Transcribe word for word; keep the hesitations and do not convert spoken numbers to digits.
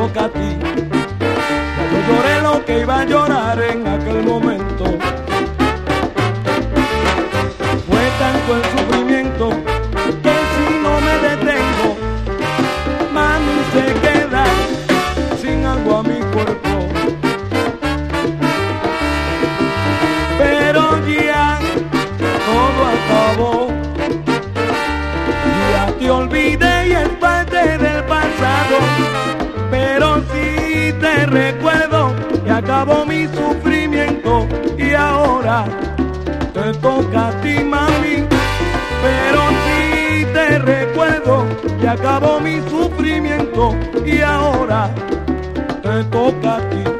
toca a ti. Ya yo lloré lo que iba a llorar en aquel momento. Fue tanto el sufrimiento que si no me detengo, mami se queda sin agua a mi cuerpo. Pero ya todo acabó, ya te olvidé y es parte del pasado. Pero si te recuerdo y acabó mi sufrimiento y ahora te toca a ti, mami. Pero si te recuerdo y acabó mi sufrimiento y ahora te toca a ti.